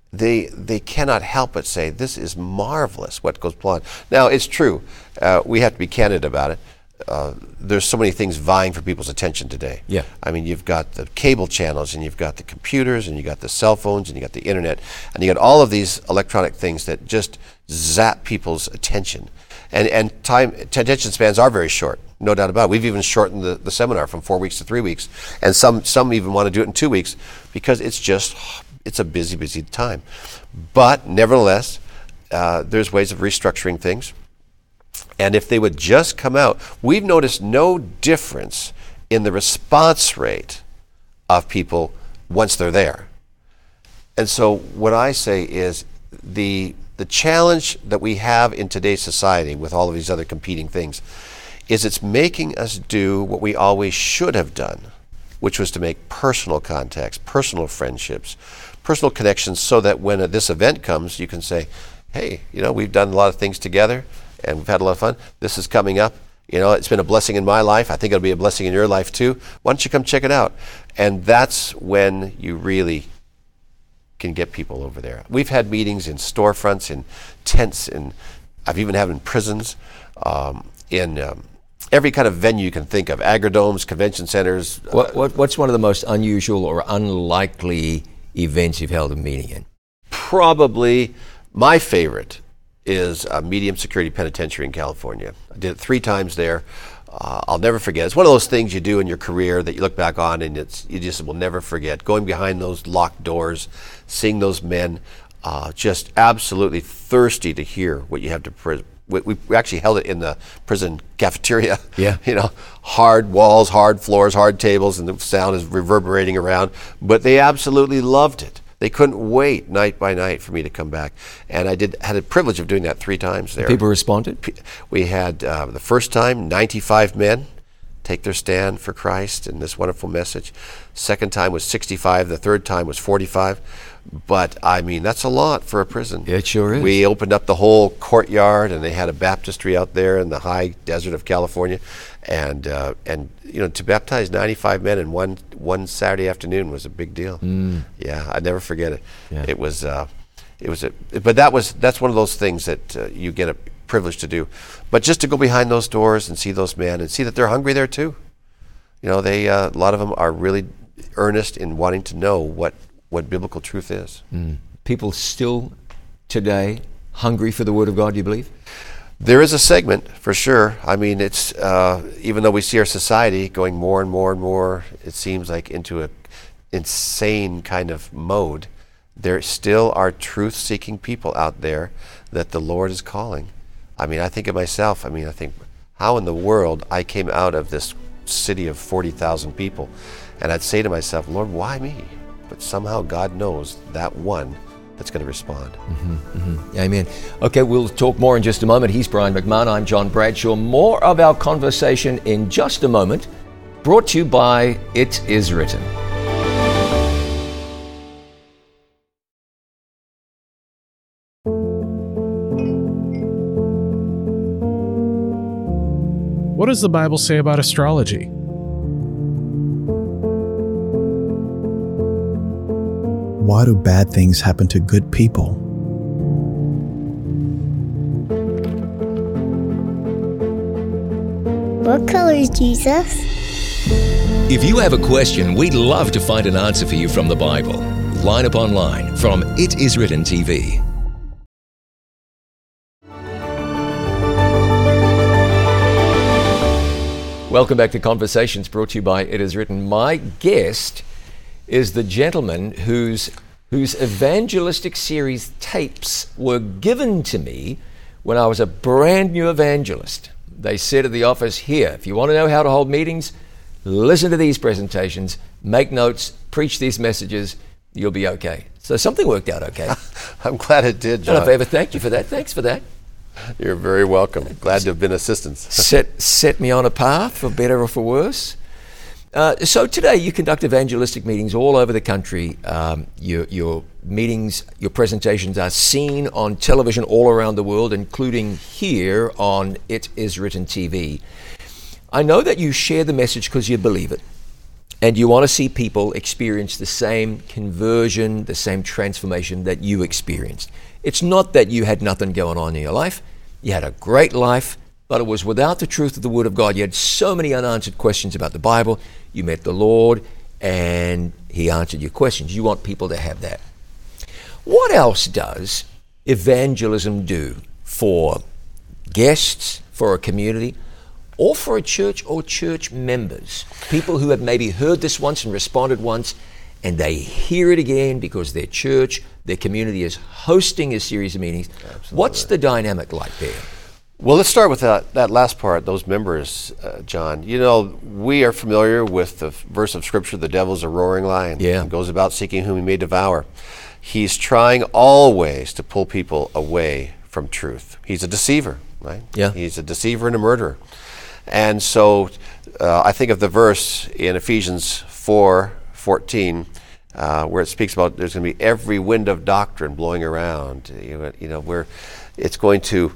they cannot help but say, this is marvelous what goes on. Now, it's true. We have to be candid about it. There's so many things vying for people's attention today. Yeah. I mean, you've got the cable channels, and you've got the computers, and you've got the cell phones, and you got the internet, and you got all of these electronic things that just zap people's attention. And attention spans are very short, no doubt about it. We've even shortened the seminar from 4 weeks to 3 weeks, and some even want to do it in 2 weeks because it's a busy time. But nevertheless, there's ways of restructuring things. And if they would just come out, we've noticed no difference in the response rate of people once they're there. And so what I say is the challenge that we have in today's society with all of these other competing things is it's making us do what we always should have done, which was to make personal contacts, personal friendships, personal connections, so that when this event comes, you can say, hey, we've done a lot of things together, and we've had a lot of fun. This is coming up. It's been a blessing in my life. I think it'll be a blessing in your life too. Why don't you come check it out? And that's when you really can get people over there. We've had meetings in storefronts, in tents, I've even had in prisons, in every kind of venue you can think of, agrodomes, convention centers. What's one of the most unusual or unlikely events you've held a meeting in? Probably my favorite is a medium security penitentiary in California. I did it 3 times there. I'll never forget. It's one of those things you do in your career that you look back on and you just will never forget. Going behind those locked doors, seeing those men just absolutely thirsty to hear what you have to we actually held it in the prison cafeteria. Yeah. Hard walls, hard floors, hard tables, and the sound is reverberating around. But they absolutely loved it. They couldn't wait night by night for me to come back. And I had a privilege of doing that 3 times there. People responded? We had the first time, 95 men take their stand for Christ in this wonderful message. Second time was 65. The third time was 45. But, I mean, that's a lot for a prison. It sure is. We opened up the whole courtyard, and they had a baptistry out there in the high desert of California. And to baptize 95 men in one Saturday afternoon was a big deal. Yeah, I'd never forget it. Yeah. But that's one of those things that you get a privilege to do. But just to go behind those doors and see those men and see that they're hungry there too. They a lot of them are really earnest in wanting to know what biblical truth is. People still today hungry for the Word of God, do you believe? There is a segment, for sure. I mean, it's even though we see our society going more and more and more, it seems like into an insane kind of mode, there still are truth-seeking people out there that the Lord is calling. I mean, I think of myself. I think, how in the world I came out of this city of 40,000 people, and I'd say to myself, Lord, why me? But somehow God knows that one that's going to respond. Amen. Okay, we'll talk more in just a moment. He's Brian McMahon. I'm John Bradshaw. More of our conversation in just a moment, brought to you by It Is Written. What does the Bible say about astrology? Why do bad things happen to good people? What color is Jesus? If you have a question, we'd love to find an answer for you from the Bible. Line Up Online from It Is Written TV. Welcome back to Conversations, brought to you by It Is Written. My guest is the gentleman whose evangelistic series tapes were given to me when I was a brand new evangelist. They said at the office, here, if you want to know how to hold meetings, listen to these presentations, make notes, preach these messages, you'll be okay. So something worked out okay. I'm glad it did, John. I don't know if I ever thanked you for that. Thanks for that. You're very welcome. Glad to have been assistance. set me on a path, for better or for worse. So today you conduct evangelistic meetings all over the country. Your meetings, your presentations are seen on television all around the world, including here on It Is Written TV. I know that you share the message because you believe it, and you want to see people experience the same conversion, the same transformation that you experienced. It's not that you had nothing going on in your life. You had a great life, but it was without the truth of the Word of God. You had so many unanswered questions about the Bible. You met the Lord, and He answered your questions. You want people to have that. What else does evangelism do for guests, for a community, or for a church or church members? People who have maybe heard this once and responded once, and they hear it again because their church, their community is hosting a series of meetings. Absolutely. What's the dynamic like there? Well, let's start with that last part, those members, John. You know, we are familiar with the verse of Scripture, the devil's a roaring lion. Yeah. He goes about seeking whom he may devour. He's trying always to pull people away from truth. He's a deceiver, right? Yeah. He's a deceiver and a murderer. And so I think of the verse in Ephesians 4:14, where it speaks about there's going to be every wind of doctrine blowing around, where it's going to,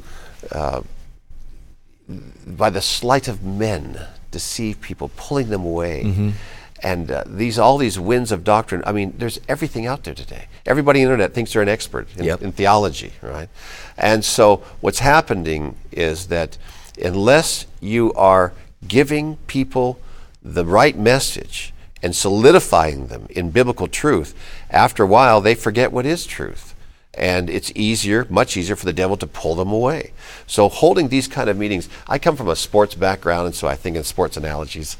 by the sleight of men, deceive people, pulling them away. Mm-hmm. And all these winds of doctrine, I mean, there's everything out there today. Everybody on the internet thinks they're an expert in theology, right? And so what's happening is that unless you are giving people the right message and solidifying them in biblical truth, after a while they forget what is truth. And it's easier, much easier for the devil to pull them away. So holding these kind of meetings, I come from a sports background, and so I think in sports analogies.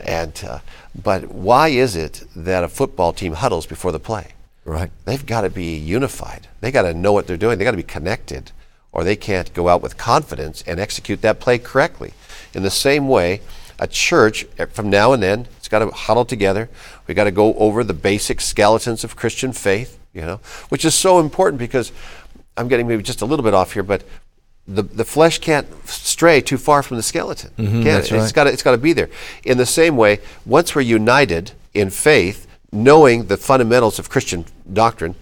But why is it that a football team huddles before the play? Right. They've got to be unified. They got to know what they're doing. They got to be connected, or they can't go out with confidence and execute that play correctly. In the same way, a church, from now and then, it's got to huddle together. We got to go over the basic skeletons of Christian faith, which is so important, because I'm getting maybe just a little bit off here, but the flesh can't stray too far from the skeleton. Mm-hmm, that's right. It's got to be there. In the same way, once we're united in faith, knowing the fundamentals of Christian doctrine,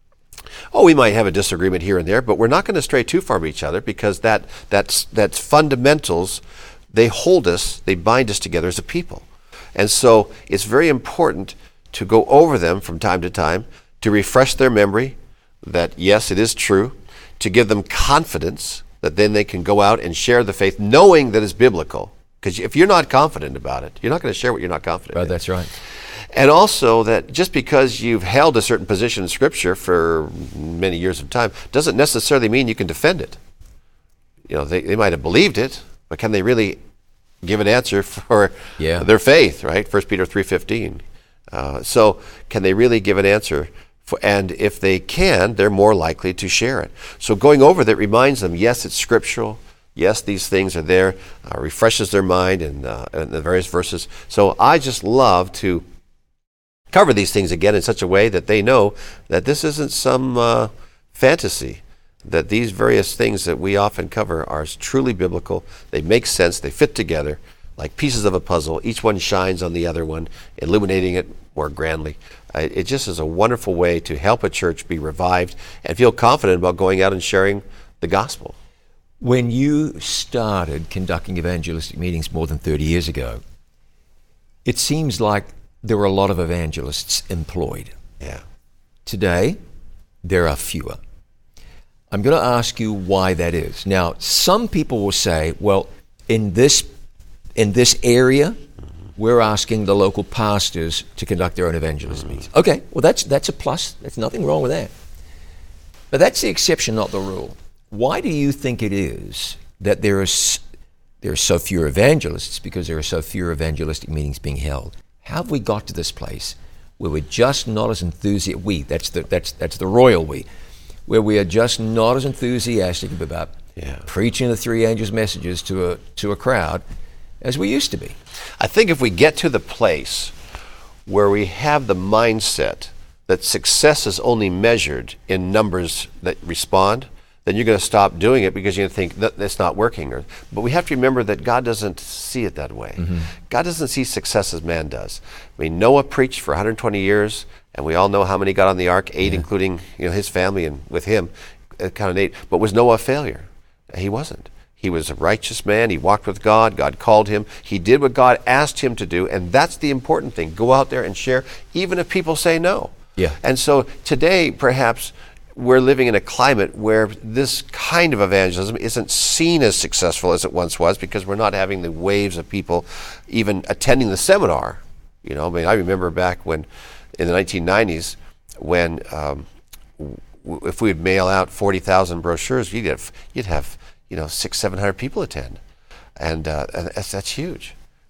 we might have a disagreement here and there, but we're not going to stray too far from each other, because that's fundamentals. They hold us, they bind us together as a people. And so it's very important to go over them from time to time, to refresh their memory that, yes, it is true, to give them confidence that then they can go out and share the faith, knowing that it's biblical. Because if you're not confident about it, you're not going to share what you're not confident in. That's right. And also that just because you've held a certain position in Scripture for many years of time doesn't necessarily mean you can defend it. They might have believed it, but can they really give an answer for their faith, right? 1 Peter 3:15. So can they really give an answer? And if they can, they're more likely to share it. So going over that reminds them, yes, it's scriptural. Yes, these things are there. Refreshes their mind in the various verses. So I just love to cover these things again in such a way that they know that this isn't some fantasy, that these various things that we often cover are truly biblical. They make sense. They fit together like pieces of a puzzle. Each one shines on the other one, illuminating it more grandly. It just is a wonderful way to help a church be revived and feel confident about going out and sharing the gospel. When you started conducting evangelistic meetings more than 30 years ago, it seems like there were a lot of evangelists employed. Yeah. Today, there are fewer. I'm going to ask you why that is. Now, some people will say, well, in this area, we're asking the local pastors to conduct their own evangelism meetings. Okay, well, that's a plus. There's nothing wrong with that. But that's the exception, not the rule. Why do you think it is that there is there are so few evangelists because there are so few evangelistic meetings being held. How have we got to this place where we're just not as enthusiastic? That's the royal we, where we are just not as enthusiastic about preaching the three angels' messages to a crowd as we used to be. I think if we get to the place where we have the mindset that success is only measured in numbers that respond, then you're going to stop doing it because you're going to think that it's not working. But we have to remember that God doesn't see it that way. Mm-hmm. God doesn't see success as man does. I mean, Noah preached for 120 years, and we all know how many got on the ark, 8, including his family and with him, counted 8. But was Noah a failure? He wasn't. He was a righteous man. He walked with God. God called him. He did what God asked him to do, and that's the important thing. Go out there and share, even if people say no. Yeah. And so today, perhaps, we're living in a climate where this kind of evangelism isn't seen as successful as it once was because we're not having the waves of people even attending the seminar. I mean, I remember back when, in the 1990s, when if we would mail out 40,000 brochures, you'd have 600-700 people attend, and that's huge.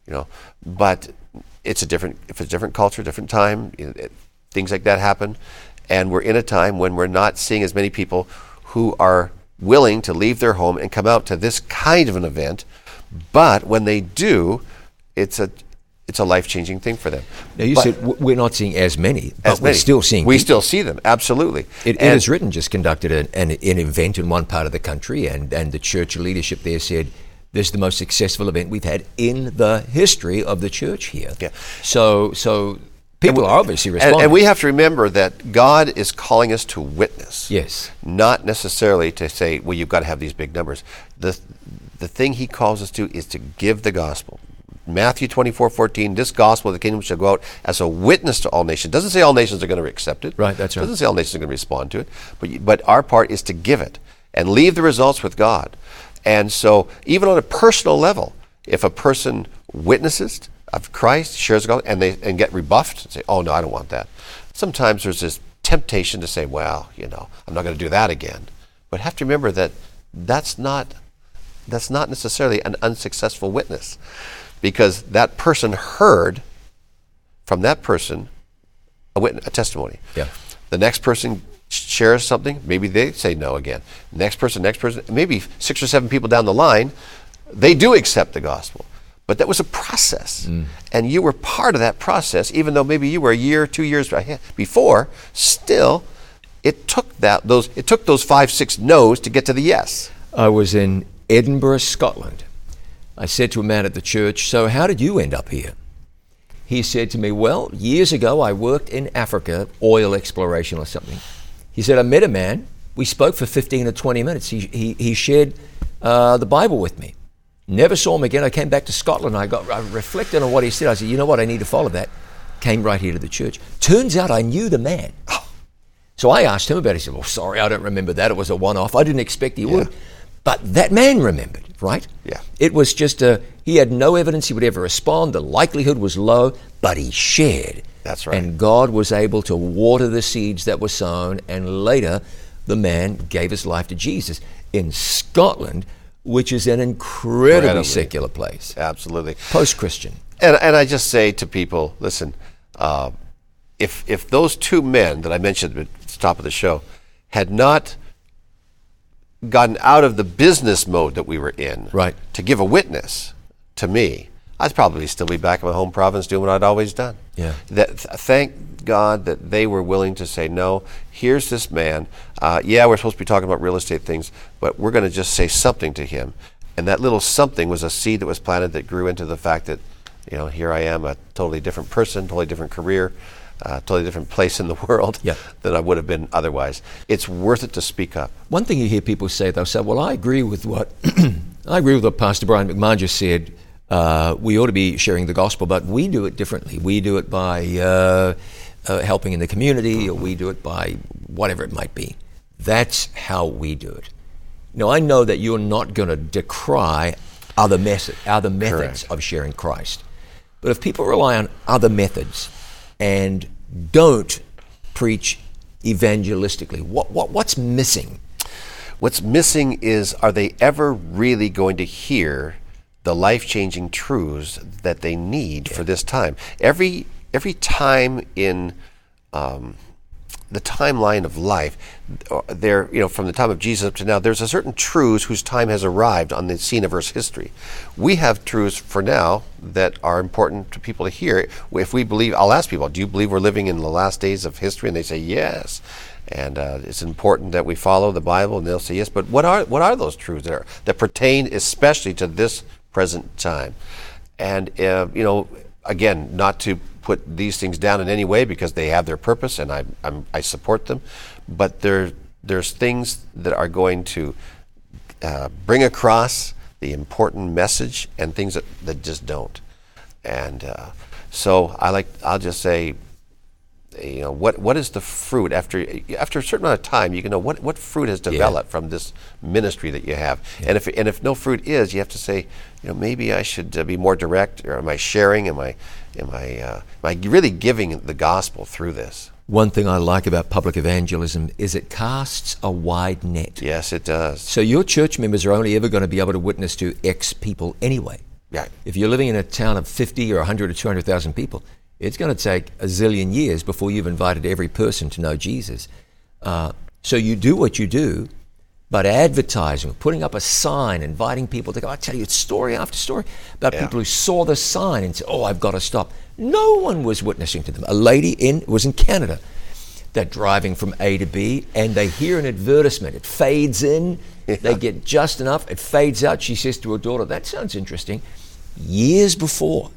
But if it's a different culture, different time, things like that happen. And we're in a time when we're not seeing as many people who are willing to leave their home and come out to this kind of an event. But when they do, it's a life-changing thing for them. Now, you said we're not seeing as many, but we're still seeing We people. still see them, absolutely. It is written, just conducted an event in one part of the country, and the church leadership there said, this is the most successful event we've had in the history of the church here. Yeah. So people are obviously responding. And we have to remember that God is calling us to witness. Yes. Not necessarily to say, well, you've got to have these big numbers. The thing he calls us to is to give the gospel. Matthew 24:14, this gospel of the kingdom shall go out as a witness to all nations. Doesn't say all nations are going to accept it. Right, that's right. Doesn't say all nations are going to respond to it. But our part is to give it and leave the results with God. And so even on a personal level, if a person witnesses of Christ, shares the gospel, and get rebuffed and say, oh no, I don't want that. Sometimes there's this temptation to say, well, I'm not going to do that again. But have to remember that that's not necessarily an unsuccessful witness, because that person heard from that person a testimony. Yeah. The next person shares something, maybe they say no again. Next person, maybe 6 or 7 people down the line, they do accept the gospel. But that was a process, and you were part of that process, even though maybe you were a year, 2 years before. Still, it took those 5-6 no's to get to the yes. I was in Edinburgh, Scotland. I said to a man at the church, so how did you end up here? He said to me, well, years ago I worked in Africa, oil exploration or something. He said, I met a man. We spoke for 15 or 20 minutes. He shared the Bible with me. Never saw him again. I came back to Scotland. I reflected on what he said. I said, you know what? I need to follow that. Came right here to the church. Turns out I knew the man. So I asked him about it. He said, well, sorry, I don't remember that. It was a one-off. I didn't expect he would. But that man remembered, right? Yeah. It was just he had no evidence he would ever respond. The likelihood was low, but he shared. That's right. And God was able to water the seeds that were sown, and later the man gave his life to Jesus in Scotland, which is an incredibly secular place. Absolutely. Post-Christian. And I just say to people, listen, if those 2 men that I mentioned at the top of the show had not gotten out of the business mode that we were in, right, to give a witness to me, I'd probably still be back in my home province doing what I'd always done. Yeah. Thank God that they were willing to say, no, here's this man. We're supposed to be talking about real estate things, but we're going to just say something to him. And that little something was a seed that was planted that grew into the fact that, here I am, a totally different person, totally different career, totally different place in the world than I would have been otherwise. It's worth it to speak up. One thing you hear people say, they'll say, well, I agree with what Pastor Brian McMahon just said. We ought to be sharing the gospel, but we do it differently. We do it by helping in the community, or we do it by whatever it might be. That's how we do it. Now, I know that you're not going to decry other methods Correct. of sharing Christ. But if people rely on other methods and don't preach evangelistically, what's missing? What's missing is, are they ever really going to hear the life-changing truths that they need for this time. Every time in the timeline of life, there, from the time of Jesus up to now, there's a certain truths whose time has arrived on the scene of Earth's history. We have truths for now that are important to people to hear. If we believe, I'll ask people, do you believe we're living in the last days of history? And they say yes. And it's important that we follow the Bible, and they'll say yes. But what are those truths that pertain especially to this present time? And again, not to put these things down in any way, because they have their purpose, and I support them. But there's things that are going to bring across the important message, and things that just don't. And so I'll just say, what is the fruit after a certain amount of time? You can know what fruit has developed from this ministry that you have. And if no fruit is, you have to say, maybe I should be more direct, or am I sharing? Am I really giving the gospel through this? One thing I like about public evangelism is it casts a wide net. Yes, it does. So your church members are only ever going to be able to witness to X people anyway. Yeah. If you're living in a town of 50 or 100 or 200,000 people, it's going to take a zillion years before you've invited every person to know Jesus. So you do what you do, but advertising, putting up a sign, inviting people to go, I tell you, it's story after story about people who saw the sign and said, I've got to stop. No one was witnessing to them. A lady was in Canada. They're driving from A to B, and they hear an advertisement. It fades in. Yeah. They get just enough. It fades out. She says to her daughter, that sounds interesting. Years before,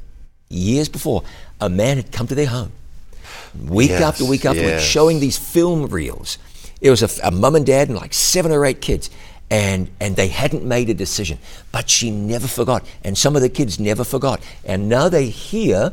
a man had come to their home, week after week after week, showing these film reels. It was a mum and dad and like 7 or 8 kids, and they hadn't made a decision. But she never forgot, and some of the kids never forgot. And now they hear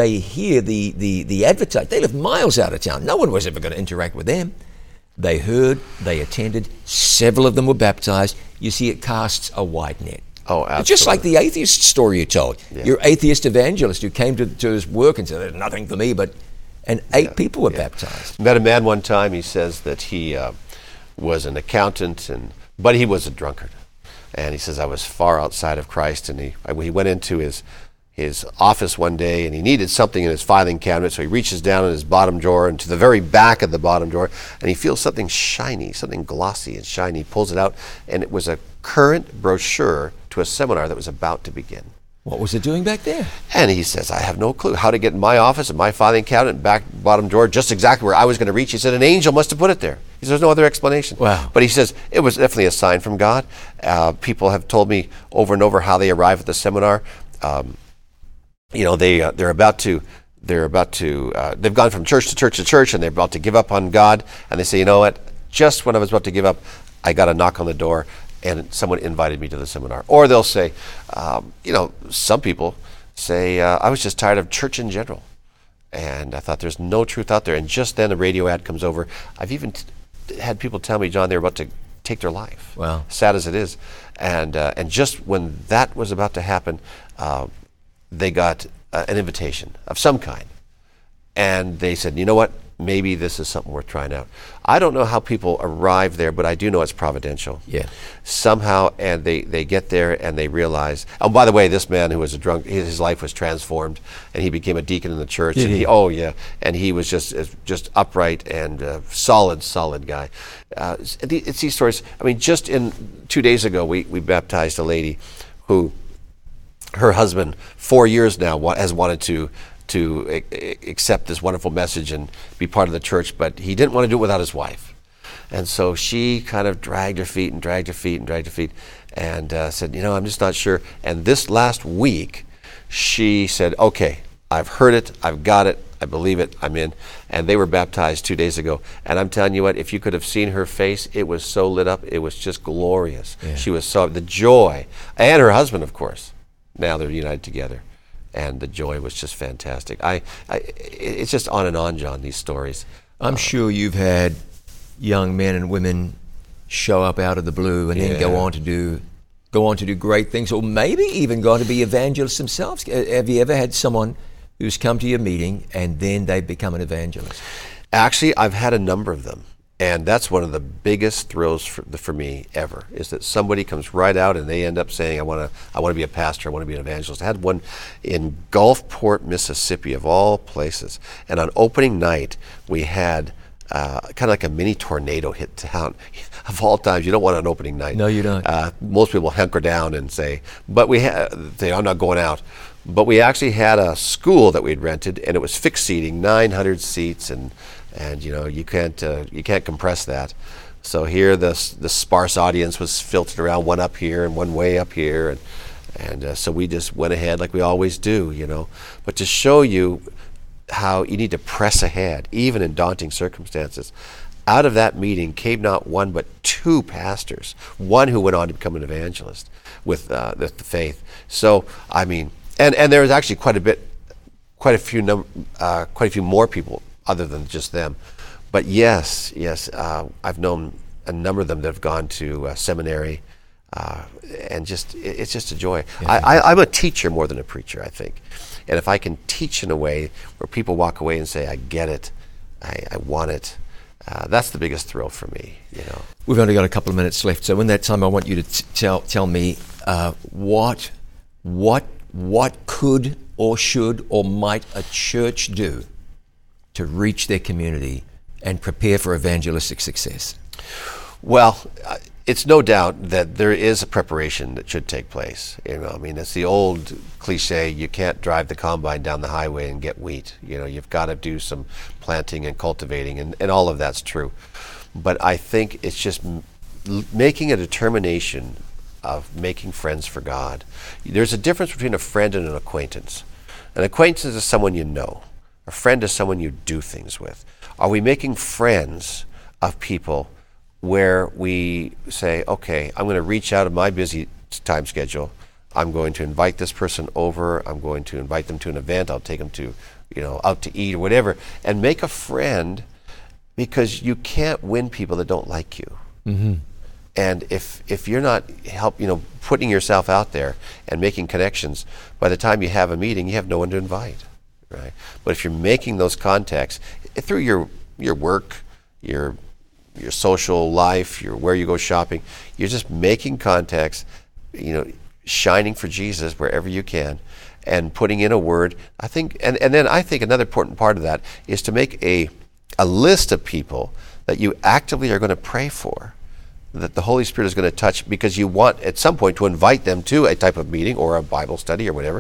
the advertisement. They live miles out of town. No one was ever going to interact with them. They heard, they attended, several of them were baptized. You see, it casts a wide net. Oh, absolutely. It's just like the atheist story you told. Yeah. Your atheist evangelist who came to his work and said, there's nothing for me, and 8 people were baptized. Met a man one time, he says that he was an accountant, but he was a drunkard. And he says, I was far outside of Christ, and he went into his office one day, and he needed something in his filing cabinet, so he reaches down in his bottom drawer and to the very back of the bottom drawer, and he feels something shiny, something glossy and shiny. He pulls it out, and it was a current brochure to a seminar that was about to begin. What was it doing back there? And he says, I have no clue how to get in my office and my filing cabinet, back bottom drawer, just exactly where I was going to reach. He said, an angel must have put it there. He says, there's no other explanation. Wow. But he says, it was definitely a sign from God. People have told me over and over how they arrive at the seminar. They've gone from church to church to church, and they're about to give up on God. And they say, you know what? Just when I was about to give up, I got a knock on the door, and someone invited me to the seminar. Or they'll say, some people say, I was just tired of church in general, and I thought there's no truth out there. And just then a radio ad comes over. I've even had people tell me, John, they're about to take their life. Wow. Sad as it is. And just when that was about to happen, they got an invitation of some kind. And they said, you know what? Maybe this is something worth trying out. I don't know how people arrive there, but I do know it's providential. Yeah. Somehow, and they get there and they realize, oh, by the way, this man who was a drunk, his life was transformed, and he became a deacon in the church. And he was just upright and solid guy. It's these stories. I mean, just 2 days ago, we baptized a lady who, her husband, 4 years now, has wanted to accept this wonderful message and be part of the church, but he didn't want to do it without his wife. And so she kind of dragged her feet and said, I'm just not sure. And this last week, she said, okay, I've heard it, I've got it, I believe it, I'm in. And they were baptized 2 days ago. And I'm telling you what, if you could have seen her face, it was so lit up, it was just glorious. Yeah. She was the joy, and her husband, of course. Now they're united together. And the joy was just fantastic. It's just on and on, John, these stories. I'm sure you've had young men and women show up out of the blue and then go on to do great things, or maybe even go on to be evangelists themselves. Have you ever had someone who's come to your meeting and then they become an evangelist? Actually, I've had a number of them. And that's one of the biggest thrills for me ever, is that somebody comes right out and they end up saying, I want to be a pastor, I want to be an evangelist. I had one in Gulfport, Mississippi, of all places. And on opening night, we had kind of like a mini tornado hit town. Of all times, you don't want an opening night. No, you don't. Most people hunker down and say, I'm not going out. But we actually had a school that we'd rented, and it was fixed seating, 900 seats, and you can't compress that. So here the sparse audience was filtered around, one up here and one way up here, and so we just went ahead like we always do, But to show you how you need to press ahead, even in daunting circumstances. Out of that meeting came not one but two pastors, one who went on to become an evangelist with the faith. So and there was actually quite a few more people other than just them. But yes, I've known a number of them that have gone to seminary, and it's just a joy. Yeah. I'm a teacher more than a preacher, I think. And if I can teach in a way where people walk away and say, I get it, I want it, that's the biggest thrill for me. We've only got a couple of minutes left, so in that time I want you to tell me what could or should or might a church do to reach their community and prepare for evangelistic success? Well, it's no doubt that there is a preparation that should take place. It's the old cliche, you can't drive the combine down the highway and get wheat. You've got to do some planting and cultivating, and all of that's true. But I think it's just making a determination of making friends for God. There's a difference between a friend and an acquaintance. An acquaintance is someone you know. A friend is someone you do things with. Are we making friends of people where we say, okay, I'm going to reach out of my busy time schedule. I'm going to invite this person over. I'm going to invite them to an event. I'll take them to, out to eat or whatever, and make a friend, because you can't win people that don't like you. Mm-hmm. And if you're not putting yourself out there and making connections, by the time you have a meeting, you have no one to invite, right? But if you're making those contacts through your work, your social life, where you go shopping, you're just making contacts, shining for Jesus wherever you can, and putting in a word. I think, and then I think another important part of that is to make a list of people that you actively are going to pray for, that the Holy Spirit is going to touch, because you want at some point to invite them to a type of meeting or a Bible study or whatever.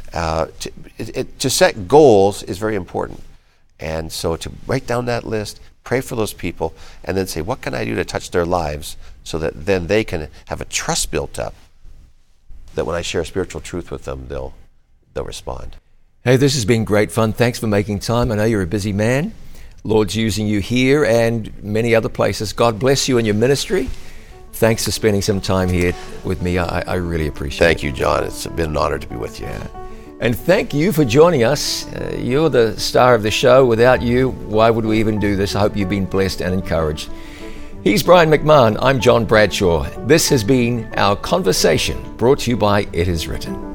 To set goals is very important. And so to write down that list, pray for those people, and then say, what can I do to touch their lives, so that then they can have a trust built up that when I share spiritual truth with them, they'll respond. Hey, this has been great fun. Thanks for making time. I know you're a busy man. Lord's using you here and many other places. God bless you in your ministry. Thanks for spending some time here with me. I really appreciate it. Thank you, John. It's been an honor to be with you. Yeah. And thank you for joining us. You're the star of the show. Without you, why would we even do this? I hope you've been blessed and encouraged. He's Brian McMahon. I'm John Bradshaw. This has been Our Conversation, brought to you by It Is Written.